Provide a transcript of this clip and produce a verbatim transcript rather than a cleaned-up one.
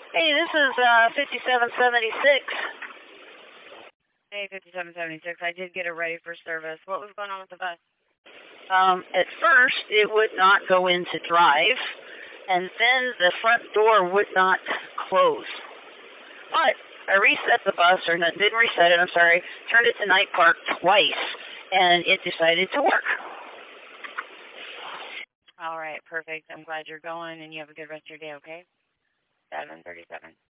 Hey, this is uh, fifty-seven seventy-six. Hey, fifty-seven seventy-six. I did get it ready for service. What was going on with the bus? Um, at first, it would not go into drive, and then the front door would not close. But I reset the bus, or no, didn't reset it, I'm sorry, turned it to night park twice, and it decided to work. All right, perfect. I'm glad you're going, and you have a good rest of your day, okay? seven thirty-seven.